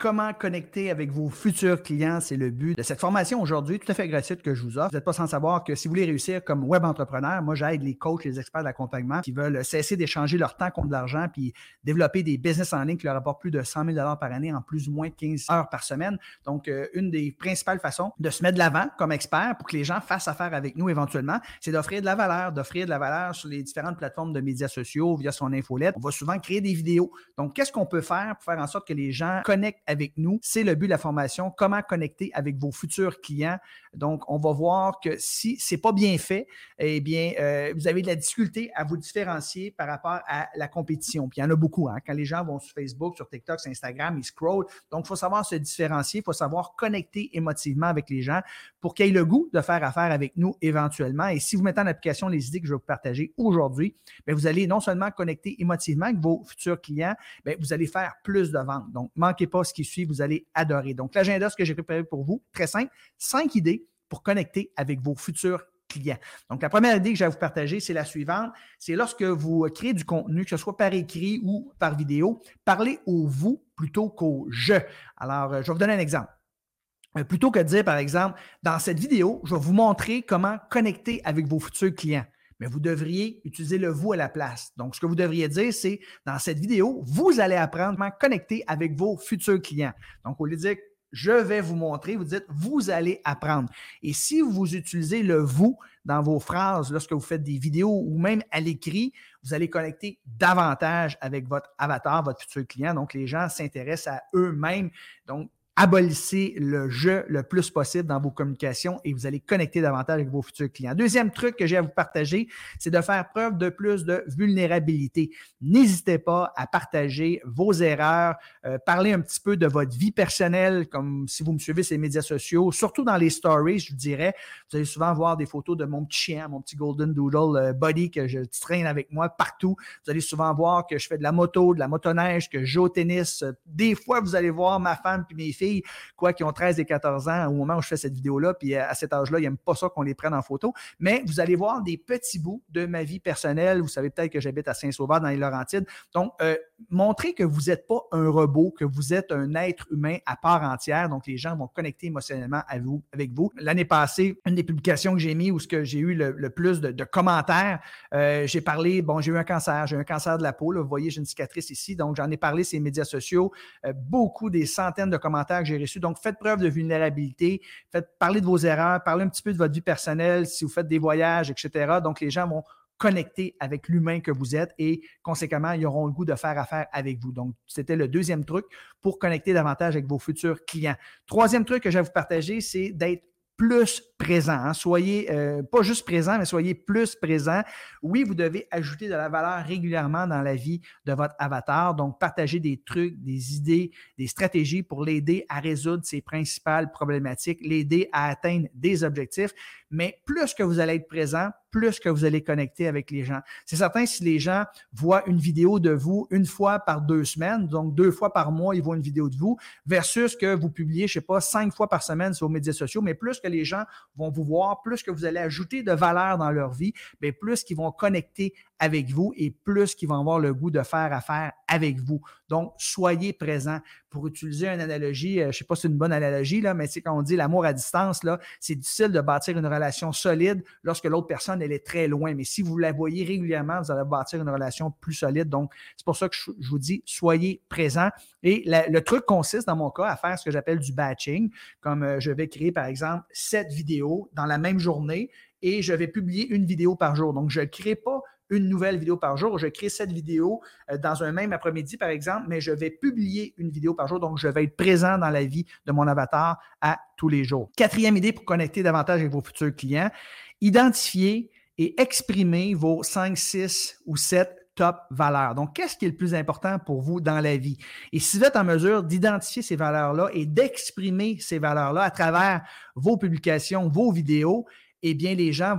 Comment connecter avec vos futurs clients, c'est le but de cette formation aujourd'hui, tout à fait gratuite que je vous offre. Vous n'êtes pas sans savoir que si vous voulez réussir comme web entrepreneur, moi j'aide les coachs, les experts d'accompagnement qui veulent cesser d'échanger leur temps contre de l'argent puis développer des business en ligne qui leur apportent plus de 100 000 $ par année en plus ou moins 15 heures par semaine. Donc, une des principales façons de se mettre de l'avant comme expert pour que les gens fassent affaire avec nous éventuellement, c'est d'offrir de la valeur sur les différentes plateformes de médias sociaux via son infolette. On va souvent créer des vidéos. Donc, qu'est-ce qu'on peut faire pour faire en sorte que les gens connectent avec nous? C'est le but de la formation, comment connecter avec vos futurs clients. Donc, on va voir que si ce n'est pas bien fait, eh bien, vous avez de la difficulté à vous différencier par rapport à la compétition. Puis il y en a beaucoup. Quand les gens vont sur Facebook, sur TikTok, sur Instagram, ils scrollent. Donc, il faut savoir se différencier, il faut savoir connecter émotivement avec les gens pour qu'ils aient le goût de faire affaire avec nous éventuellement. Et si vous mettez en application les idées que je vais vous partager aujourd'hui, bien, vous allez non seulement connecter émotivement avec vos futurs clients, bien, vous allez faire plus de ventes. Donc, ne manquez pas ce qui suit, vous allez adorer. Donc, l'agenda, ce que j'ai préparé pour vous, très simple, 5 idées pour connecter avec vos futurs clients. Donc, la première idée que je vais vous partager, c'est la suivante. C'est lorsque vous créez du contenu, que ce soit par écrit ou par vidéo, parlez au « vous » plutôt qu'au « je ». Alors, je vais vous donner un exemple. Plutôt que de dire, par exemple, dans cette vidéo, je vais vous montrer comment connecter avec vos futurs clients. Mais vous devriez utiliser le « vous » à la place. Donc, ce que vous devriez dire, c'est dans cette vidéo, vous allez apprendre comment connecter avec vos futurs clients. Donc, au lieu de dire je vais vous montrer, vous dites vous allez apprendre. Et si vous utilisez le « vous » dans vos phrases lorsque vous faites des vidéos ou même à l'écrit, vous allez connecter davantage avec votre avatar, votre futur client. Donc, les gens s'intéressent à eux-mêmes. Donc, abolissez le « je » le plus possible dans vos communications et vous allez connecter davantage avec vos futurs clients. Deuxième truc que j'ai à vous partager, c'est de faire preuve de plus de vulnérabilité. N'hésitez pas à partager vos erreurs, parler un petit peu de votre vie personnelle, comme si vous me suivez sur les médias sociaux, surtout dans les stories, je vous dirais. Vous allez souvent voir des photos de mon petit chien, mon petit Golden Doodle Buddy que je traîne avec moi partout. Vous allez souvent voir que je fais de la moto, de la motoneige, que je joue au tennis. Des fois, vous allez voir ma femme et mes filles, qui ont 13 et 14 ans au moment où je fais cette vidéo-là, puis à cet âge-là, ils n'aiment pas ça qu'on les prenne en photo, mais vous allez voir des petits bouts de ma vie personnelle. Vous savez peut-être que j'habite à Saint-Sauveur dans les Laurentides. Donc, montrez que vous n'êtes pas un robot, que vous êtes un être humain à part entière. Donc, les gens vont connecter émotionnellement avec vous. L'année passée, une des publications que j'ai mis où j'ai eu le plus de commentaires, j'ai parlé, j'ai eu un cancer de la peau. Là, vous voyez, j'ai une cicatrice ici. Donc, j'en ai parlé sur les médias sociaux. Beaucoup, des centaines de commentaires que j'ai reçus. Donc, faites preuve de vulnérabilité. Faites parler de vos erreurs. Parlez un petit peu de votre vie personnelle, si vous faites des voyages, etc. Donc, les gens vont connecter avec l'humain que vous êtes et conséquemment, ils auront le goût de faire affaire avec vous. Donc, c'était le deuxième truc pour connecter davantage avec vos futurs clients. Troisième truc que je vais vous partager, c'est d'être plus présent. Soyez pas juste présent, mais soyez plus présent. Oui, vous devez ajouter de la valeur régulièrement dans la vie de votre avatar. Donc, partagez des trucs, des idées, des stratégies pour l'aider à résoudre ses principales problématiques, l'aider à atteindre des objectifs. Mais plus que vous allez être présent, plus que vous allez connecter avec les gens. C'est certain, si les gens voient une vidéo de vous une fois par 2 semaines, donc 2 fois par mois, ils voient une vidéo de vous, versus que vous publiez, 5 fois par semaine sur vos médias sociaux, mais plus que les gens vont vous voir, plus que vous allez ajouter de valeur dans leur vie, bien plus qu'ils vont connecter avec vous et plus qu'ils vont avoir le goût de faire affaire avec vous. Donc, soyez présents. Pour utiliser une analogie, je ne sais pas si c'est une bonne analogie, là, mais quand on dit l'amour à distance, là, c'est difficile de bâtir une relation solide lorsque l'autre personne elle est très loin. Mais si vous la voyez régulièrement, vous allez bâtir une relation plus solide. Donc, c'est pour ça que je vous dis, soyez présents. Et le truc consiste, dans mon cas, à faire ce que j'appelle du batching, comme je vais créer, par exemple, 7 vidéos dans la même journée et je vais publier une vidéo par jour. Donc, je ne crée pas une nouvelle vidéo par jour. Je crée 7 vidéos dans un même après-midi, par exemple, mais je vais publier une vidéo par jour. Donc, je vais être présent dans la vie de mon avatar à tous les jours. Quatrième idée pour connecter davantage avec vos futurs clients, identifier et exprimer vos 5, 6 ou 7 top valeurs. Donc, qu'est-ce qui est le plus important pour vous dans la vie? Et si vous êtes en mesure d'identifier ces valeurs-là et d'exprimer ces valeurs-là à travers vos publications, vos vidéos, eh bien, les gens vont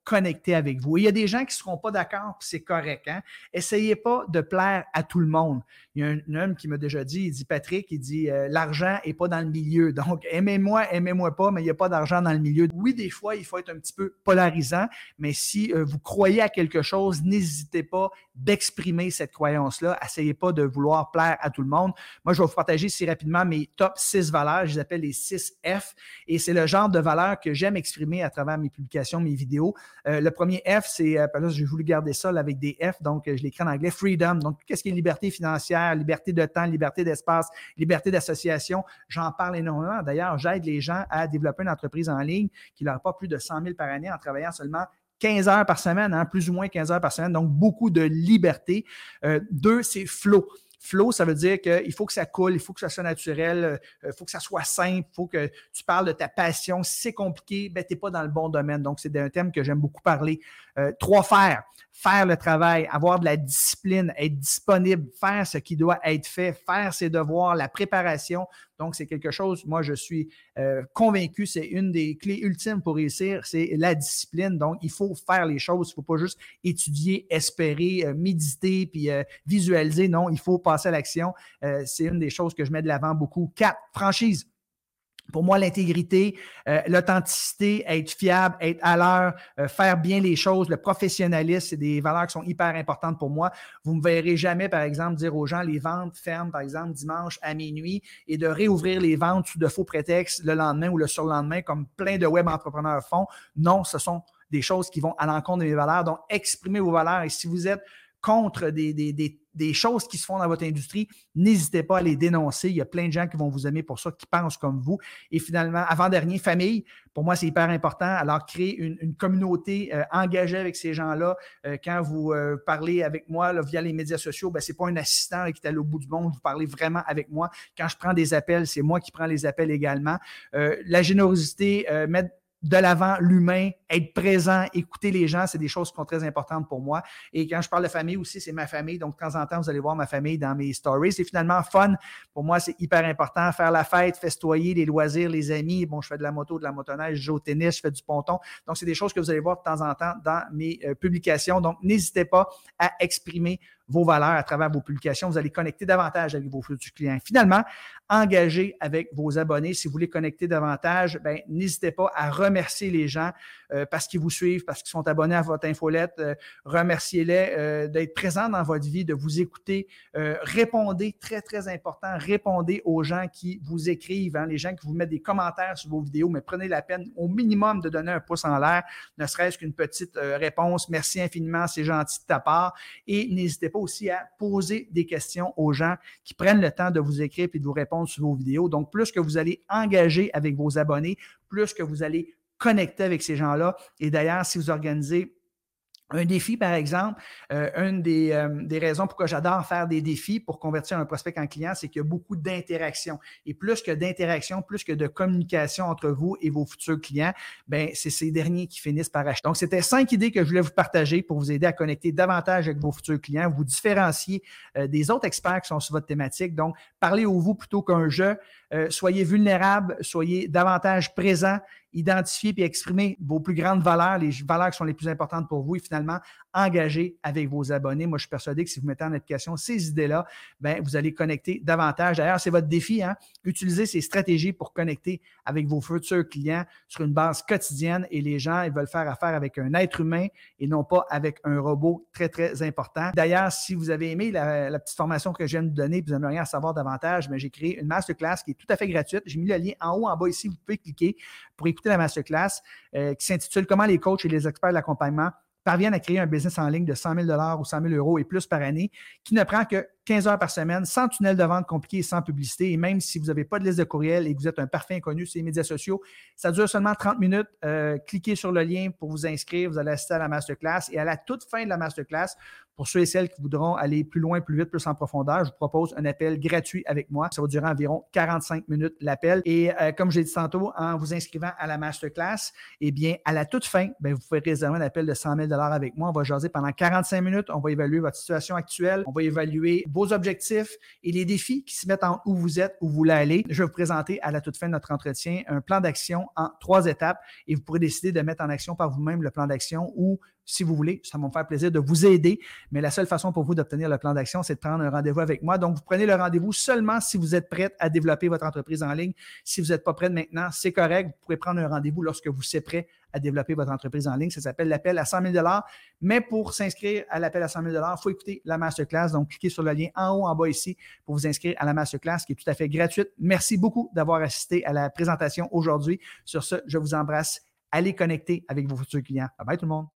connecter avec vous. Et il y a des gens qui ne seront pas d'accord, puis c'est correct. Hein? Essayez pas de plaire à tout le monde. Il y a un homme qui m'a déjà dit, il dit, Patrick, il dit, l'argent n'est pas dans le milieu. Donc, aimez-moi pas, mais il n'y a pas d'argent dans le milieu. Oui, des fois, il faut être un petit peu polarisant, mais si vous croyez à quelque chose, n'hésitez pas d'exprimer cette croyance-là. Essayez pas de vouloir plaire à tout le monde. Moi, je vais vous partager ici rapidement mes top 6 valeurs. Je les appelle les 6 F. Et c'est le genre de valeurs que j'aime exprimer à travers mes publications, mes vidéos. Le premier F, c'est, là, j'ai voulu garder ça là, avec des F, donc je l'écris en anglais, freedom. Donc, qu'est-ce qui est liberté financière, liberté de temps, liberté d'espace, liberté d'association? J'en parle énormément. D'ailleurs, j'aide les gens à développer une entreprise en ligne qui leur apporte plus de 100 000 par année en travaillant seulement 15 heures par semaine, hein, plus ou moins 15 heures par semaine, donc beaucoup de liberté. 2, c'est flow. Flow, ça veut dire qu'il faut que ça coule, il faut que ça soit naturel, il faut que ça soit simple, il faut que tu parles de ta passion. Si c'est compliqué, ben, tu n'es pas dans le bon domaine. Donc, c'est un thème que j'aime beaucoup parler. 3, faire le travail, avoir de la discipline, être disponible, faire ce qui doit être fait, faire ses devoirs, la préparation. Donc, c'est quelque chose, moi, je suis convaincu, c'est une des clés ultimes pour réussir, c'est la discipline. Donc, il faut faire les choses. Il ne faut pas juste étudier, espérer, méditer, puis visualiser. Non, il faut passer à l'action. C'est une des choses que je mets de l'avant beaucoup. 4, franchise. Pour moi, l'intégrité, l'authenticité, être fiable, être à l'heure, faire bien les choses, le professionnalisme, c'est des valeurs qui sont hyper importantes pour moi. Vous ne me verrez jamais, par exemple, dire aux gens les ventes ferment, par exemple, dimanche à minuit et de réouvrir les ventes sous de faux prétextes le lendemain ou le surlendemain, comme plein de web entrepreneurs font. Non, ce sont des choses qui vont à l'encontre de mes valeurs. Donc, exprimez vos valeurs. Et si vous êtes contre des choses qui se font dans votre industrie, n'hésitez pas à les dénoncer. Il y a plein de gens qui vont vous aimer pour ça, qui pensent comme vous. Et finalement, avant-dernier, famille. Pour moi, c'est hyper important. Alors, créer une communauté engagée avec ces gens-là. Quand vous parlez avec moi là, via les médias sociaux, ce n'est pas un assistant là, qui est allé au bout du monde. Vous parlez vraiment avec moi. Quand je prends des appels, c'est moi qui prends les appels également. La générosité, mettre de l'avant l'humain, être présent, écouter les gens, c'est des choses qui sont très importantes pour moi. Et quand je parle de famille aussi, c'est ma famille. Donc, de temps en temps, vous allez voir ma famille dans mes stories. C'est finalement fun. Pour moi, c'est hyper important. Faire la fête, festoyer, les loisirs, les amis. Bon, je fais de la moto, de la motoneige, je joue au tennis, je fais du ponton. Donc, c'est des choses que vous allez voir de temps en temps dans mes publications. Donc, n'hésitez pas à exprimer vos valeurs à travers vos publications. Vous allez connecter davantage avec vos futurs clients. Finalement, engagez avec vos abonnés. Si vous voulez connecter davantage, n'hésitez pas à remercier les gens parce qu'ils vous suivent, parce qu'ils sont abonnés à votre infolette. Remerciez-les d'être présents dans votre vie, de vous écouter. Répondez, très, très important, répondez aux gens qui vous écrivent, hein, les gens qui vous mettent des commentaires sur vos vidéos, mais prenez la peine au minimum de donner un pouce en l'air, ne serait-ce qu'une petite réponse. Merci infiniment, c'est gentil de ta part. Et n'hésitez pas aussi à poser des questions aux gens qui prennent le temps de vous écrire et de vous répondre sur vos vidéos. Donc, plus que vous allez engager avec vos abonnés, plus que vous allez connecter avec ces gens-là. Et d'ailleurs, si vous organisez un défi, par exemple, une des raisons pourquoi j'adore faire des défis pour convertir un prospect en client, c'est qu'il y a beaucoup d'interaction. Et plus que d'interaction, plus que de communication entre vous et vos futurs clients, c'est ces derniers qui finissent par acheter. Donc, c'était 5 idées que je voulais vous partager pour vous aider à connecter davantage avec vos futurs clients, vous différencier des autres experts qui sont sur votre thématique. Donc, parlez au vous plutôt qu'un je. Soyez vulnérables, soyez davantage présents, identifiez et exprimez vos plus grandes valeurs, les valeurs qui sont les plus importantes pour vous et finalement, engagez avec vos abonnés. Moi, je suis persuadé que si vous mettez en application ces idées-là, vous allez connecter davantage. D'ailleurs, c'est votre défi, hein? Utilisez ces stratégies pour connecter avec vos futurs clients sur une base quotidienne et les gens, ils veulent faire affaire avec un être humain et non pas avec un robot très, très important. D'ailleurs, si vous avez aimé la petite formation que je viens de vous donner et vous aimeriez en savoir davantage, j'ai créé une masterclass qui est tout à fait gratuite. J'ai mis le lien en haut, en bas ici. Vous pouvez cliquer pour écouter la masterclass qui s'intitule « Comment les coachs et les experts de l'accompagnement parviennent à créer un business en ligne de 100 000 $ ou 100 000 € et plus par année qui ne prend que 15 heures par semaine, sans tunnel de vente compliqué et sans publicité. Et même si vous n'avez pas de liste de courriel et que vous êtes un parfait inconnu sur les médias sociaux, ça dure seulement 30 minutes. Cliquez sur le lien pour vous inscrire. Vous allez assister à la masterclass. Et à la toute fin de la masterclass, pour ceux et celles qui voudront aller plus loin, plus vite, plus en profondeur, je vous propose un appel gratuit avec moi. Ça va durer environ 45 minutes l'appel. Et comme j'ai dit tantôt, en vous inscrivant à la masterclass, à la toute fin, vous pouvez réserver un appel de 100 000 $ avec moi. On va jaser pendant 45 minutes. On va évaluer votre situation actuelle. On va évaluer vos objectifs et les défis qui se mettent en où vous êtes, où vous voulez aller. Je vais vous présenter à la toute fin de notre entretien un plan d'action en 3 étapes et vous pourrez décider de mettre en action par vous-même le plan d'action ou si vous voulez, ça va me faire plaisir de vous aider, mais la seule façon pour vous d'obtenir le plan d'action, c'est de prendre un rendez-vous avec moi. Donc, vous prenez le rendez-vous seulement si vous êtes prête à développer votre entreprise en ligne. Si vous n'êtes pas prête maintenant, c'est correct. Vous pourrez prendre un rendez-vous lorsque vous serez prêt à développer votre entreprise en ligne. Ça s'appelle l'appel à 100 000 $. Mais pour s'inscrire à l'appel à 100 000 $, il faut écouter la masterclass. Donc, cliquez sur le lien en haut, en bas ici pour vous inscrire à la masterclass qui est tout à fait gratuite. Merci beaucoup d'avoir assisté à la présentation aujourd'hui. Sur ce, je vous embrasse. Allez connecter avec vos futurs clients. Bye bye tout le monde.